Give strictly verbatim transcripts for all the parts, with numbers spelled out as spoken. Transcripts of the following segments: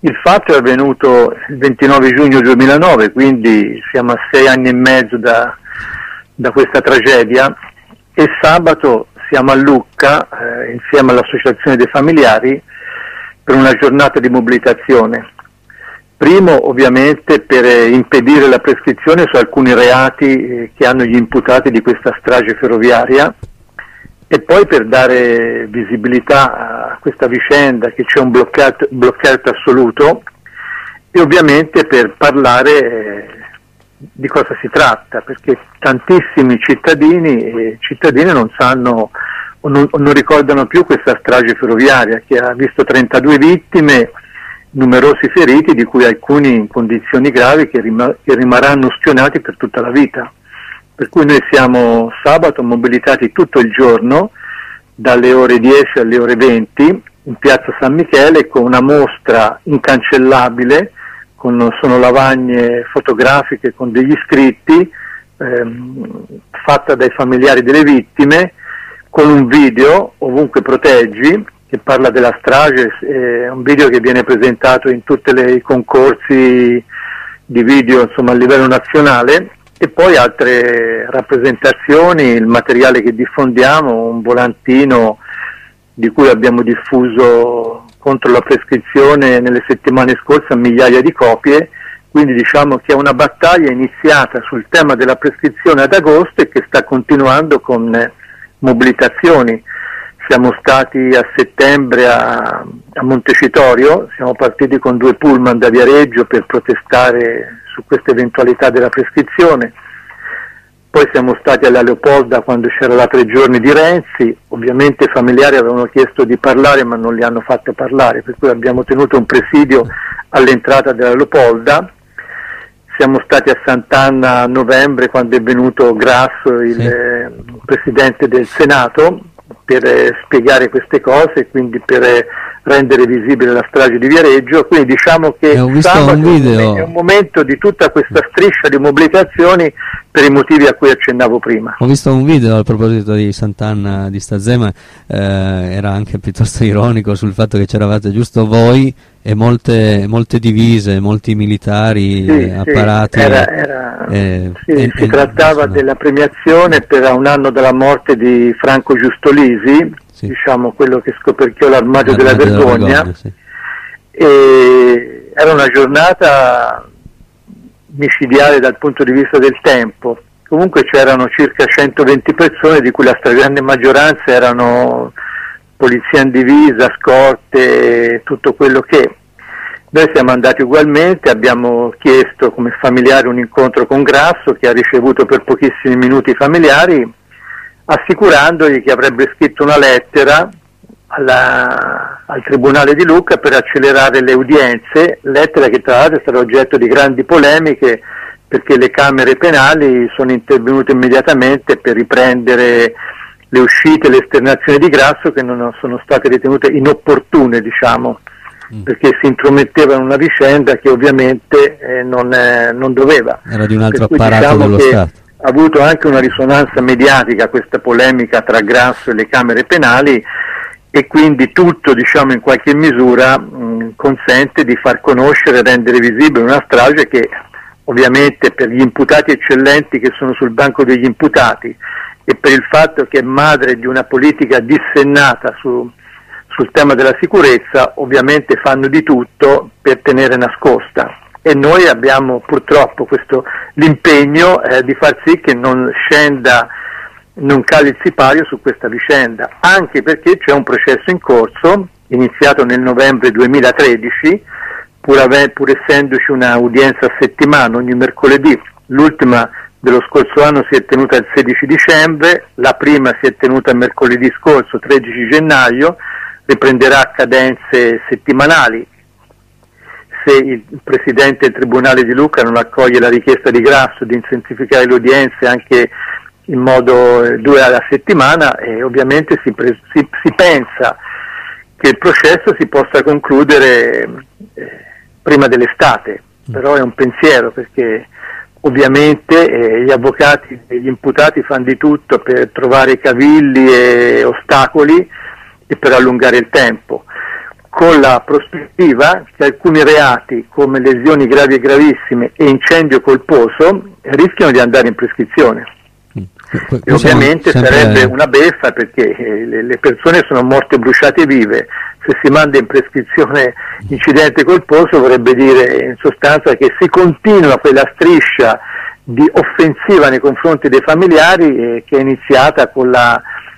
Il fatto è avvenuto il ventinove giugno duemilanove, quindi siamo a sei anni e mezzo da, da questa tragedia, e sabato siamo a Lucca eh, insieme all'Associazione dei Familiari per una giornata di mobilitazione. Primo, ovviamente, per impedire la prescrizione su alcuni reati eh, che hanno gli imputati di questa strage ferroviaria, e poi per dare visibilità a questa vicenda, che c'è un bloccato, bloccato assoluto, e ovviamente per parlare eh, di cosa si tratta, perché tantissimi cittadini e cittadine non sanno o non, o non ricordano più questa strage ferroviaria che ha visto trentadue vittime, numerosi feriti, di cui alcuni in condizioni gravi che, rim- che rimarranno ustionati per tutta la vita. Per cui noi siamo sabato mobilitati tutto il giorno, dalle ore dieci alle ore venti, in piazza San Michele, con una mostra incancellabile, con sono lavagne fotografiche con degli scritti, ehm, fatta dai familiari delle vittime, con un video, Ovunque proteggi, che parla della strage, è un video che viene presentato in tutti i concorsi di video, insomma, a livello nazionale, e poi altre rappresentazioni, il materiale che diffondiamo, un volantino di cui abbiamo diffuso contro la prescrizione nelle settimane scorse a migliaia di copie. Quindi diciamo che è una battaglia iniziata sul tema della prescrizione ad agosto e che sta continuando con eh, mobilitazioni. Siamo stati a settembre a, a Montecitorio, siamo partiti con due pullman da Viareggio per protestare su questa eventualità della prescrizione. Poi siamo stati alla Leopolda quando c'era la tre giorni di Renzi, ovviamente i familiari avevano chiesto di parlare ma non li hanno fatto parlare, per cui abbiamo tenuto un presidio all'entrata della Leopolda. Siamo stati a Sant'Anna a novembre quando è venuto Grasso, il sì. eh, Presidente del Senato, per eh, spiegare queste cose e quindi per eh, rendere visibile la strage di Viareggio. Quindi diciamo che sabato un video. È un momento di tutta questa striscia di mobilitazioni per i motivi a cui accennavo prima. Ho visto un video a proposito di Sant'Anna di Stazzema, eh, era anche piuttosto ironico sul fatto che c'eravate giusto voi e molte, molte divise, molti militari, sì, eh, apparati. Sì, era, era, eh, sì, eh, si eh, trattava insomma. della premiazione per un anno della morte di Franco Giustolisi, sì. diciamo quello che scoperchiò l'armadio, l'armadio della vergogna, della vergogna sì. E era una giornata micidiale dal punto di vista del tempo. Comunque c'erano circa centoventi persone, di cui la stragrande maggioranza erano polizia in divisa, scorte, tutto quello che. Noi siamo andati ugualmente, abbiamo chiesto come familiare un incontro con Grasso, che ha ricevuto per pochissimi minuti i familiari, assicurandogli che avrebbe scritto una lettera alla, al Tribunale di Lucca per accelerare le udienze, lettera che tra l'altro è stata oggetto di grandi polemiche, perché le camere penali sono intervenute immediatamente per riprendere le uscite e le esternazioni di Grasso, che non sono state ritenute inopportune, diciamo, mm. perché si intrometteva in una vicenda che ovviamente eh, non, eh, non doveva. Era di un altro cui, apparato diciamo dello che Stato. Ha avuto anche una risonanza mediatica questa polemica tra Grasso e le camere penali, e quindi tutto, diciamo, in qualche misura mh, consente di far conoscere e rendere visibile una strage che ovviamente per gli imputati eccellenti che sono sul banco degli imputati e per il fatto che è madre di una politica dissennata su, sul tema della sicurezza, ovviamente fanno di tutto per tenere nascosta. E noi abbiamo purtroppo questo l'impegno eh, di far sì che non scenda, non cali il sipario su questa vicenda, anche perché c'è un processo in corso, iniziato nel novembre duemilatredici, pur, ave- pur essendoci una udienza a settimana ogni mercoledì. L'ultima dello scorso anno si è tenuta il sedici dicembre, la prima si è tenuta mercoledì scorso, tredici gennaio, riprenderà a cadenze settimanali. Se il Presidente del Tribunale di Lucca non accoglie la richiesta di Grasso di intensificare le udienze anche in modo eh, due alla settimana, e ovviamente si, pre- si, si pensa che il processo si possa concludere eh, prima dell'estate, però è un pensiero, perché ovviamente eh, gli avvocati e gli imputati fanno di tutto per trovare cavilli e ostacoli e per allungare il tempo. con la prospettiva che alcuni reati come lesioni gravi e gravissime e incendio colposo rischiano di andare in prescrizione. E ovviamente sempre... sarebbe una beffa, perché le, le persone sono morte bruciate vive. Se si manda in prescrizione incidente colposo vorrebbe dire in sostanza che si continua quella striscia di offensiva nei confronti dei familiari eh, che è iniziata con la,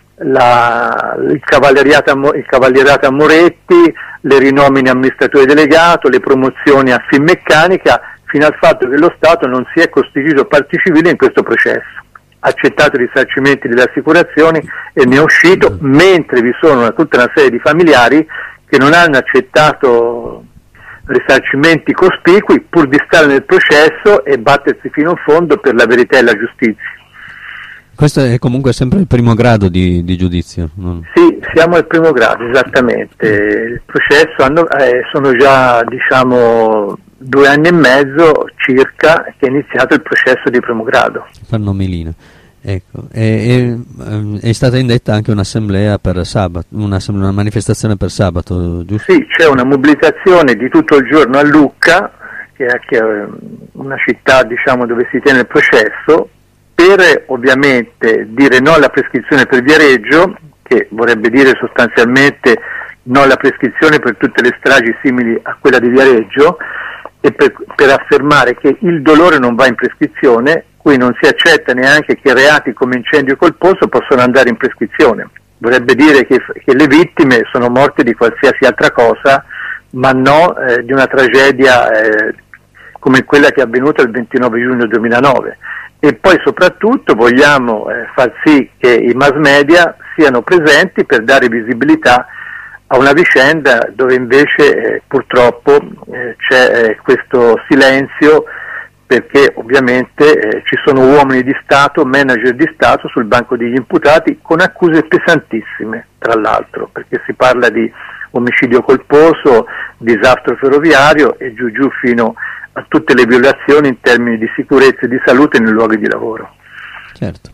la, il, cavalleriato, il cavalleriato a Moretti, le rinomine amministratore delegato, le promozioni a Finmeccanica, fino al fatto che lo Stato non si è costituito parte civile in questo processo. Ha accettato i risarcimenti delle assicurazioni e ne è uscito, mentre vi sono una, tutta una serie di familiari che non hanno accettato risarcimenti cospicui pur di stare nel processo e battersi fino in fondo per la verità e la giustizia. Questo è comunque sempre il primo grado di, di giudizio? Non... Sì, siamo al primo grado, esattamente. Il processo hanno, eh, sono già diciamo due anni e mezzo circa che è iniziato il processo di primo grado. Fanno melina. Ecco, e, e, è stata indetta anche un'assemblea per sabato, una, una manifestazione per sabato, giusto? Sì, c'è una mobilitazione di tutto il giorno a Lucca, che è, che è una città diciamo dove si tiene il processo, per ovviamente dire no alla prescrizione per Viareggio, che vorrebbe dire sostanzialmente no alla prescrizione per tutte le stragi simili a quella di Viareggio, e per, per affermare che il dolore non va in prescrizione. Qui non si accetta neanche che reati come incendio colposo possono andare in prescrizione. Vorrebbe dire che, che le vittime sono morte di qualsiasi altra cosa, ma no eh, di una tragedia eh, come quella che è avvenuta il ventinove giugno duemilanove. E poi soprattutto vogliamo eh, far sì che i mass media siano presenti per dare visibilità a una vicenda dove invece eh, purtroppo eh, c'è eh, questo silenzio, perché ovviamente eh, ci sono uomini di Stato, manager di Stato sul banco degli imputati con accuse pesantissime, tra l'altro, perché si parla di omicidio colposo, disastro ferroviario e giù giù fino a tutte le violazioni in termini di sicurezza e di salute nei luoghi di lavoro. Certo.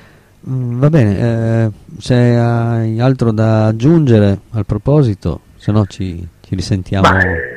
Mm, va bene, eh, se hai altro da aggiungere al proposito, se no ci, ci risentiamo. Ma, eh,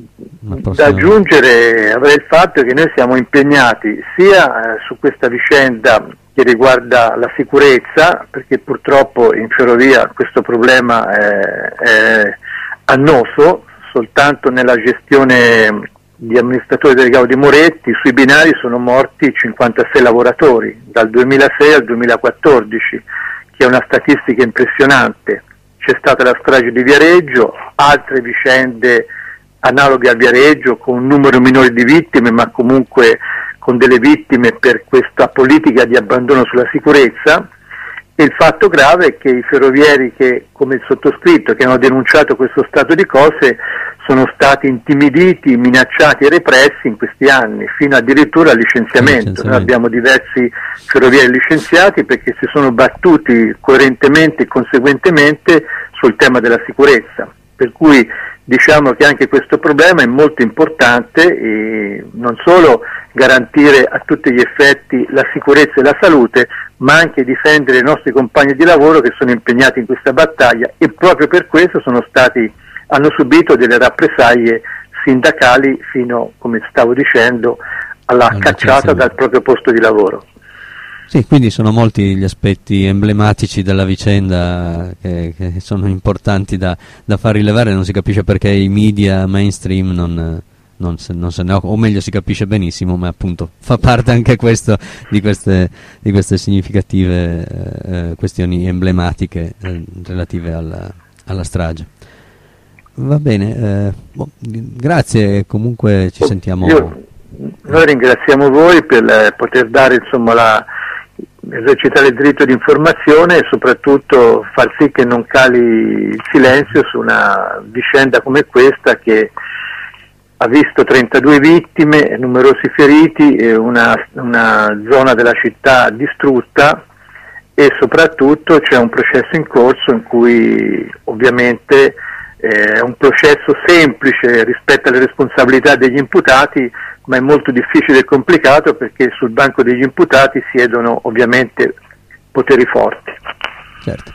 da aggiungere avrei il fatto che noi siamo impegnati sia eh, su questa vicenda che riguarda la sicurezza, perché purtroppo in ferrovia questo problema è, è annoso. Soltanto nella gestione di amministratore delegato di Moretti sui binari sono morti cinquantasei lavoratori dal duemilasei al duemilaquattordici, che è una statistica impressionante. C'è stata la strage di Viareggio, altre vicende analoghe a Viareggio con un numero minore di vittime, ma comunque con delle vittime per questa politica di abbandono sulla sicurezza. E il fatto grave è che i ferrovieri che, come il sottoscritto, che hanno denunciato questo stato di cose, sono stati intimiditi, minacciati e repressi in questi anni, fino addirittura al licenziamento. licenziamento. Noi abbiamo diversi ferrovieri licenziati perché si sono battuti coerentemente e conseguentemente sul tema della sicurezza. Per cui diciamo che anche questo problema è molto importante, e non solo garantire a tutti gli effetti la sicurezza e la salute, ma anche difendere i nostri compagni di lavoro che sono impegnati in questa battaglia, e proprio per questo sono stati, hanno subito delle rappresaglie sindacali fino, come stavo dicendo, alla non cacciata dal proprio posto di lavoro. Sì, quindi sono molti gli aspetti emblematici della vicenda che, che sono importanti da, da far rilevare. Non si capisce perché i media mainstream non, non, se, non se ne occupano, o meglio si capisce benissimo, ma appunto fa parte anche questo di queste, di queste significative eh, questioni emblematiche eh, relative alla, alla strage. Va bene, eh, boh, grazie, comunque ci sentiamo. Io, noi ringraziamo voi per eh, poter dare insomma la esercitare il diritto di informazione e soprattutto far sì che non cali il silenzio su una vicenda come questa, che ha visto trentadue vittime, numerosi feriti, e una, una zona della città distrutta, e soprattutto c'è un processo in corso in cui ovviamente è un processo semplice rispetto alle responsabilità degli imputati, ma è molto difficile e complicato perché sul banco degli imputati siedono ovviamente poteri forti. Certo.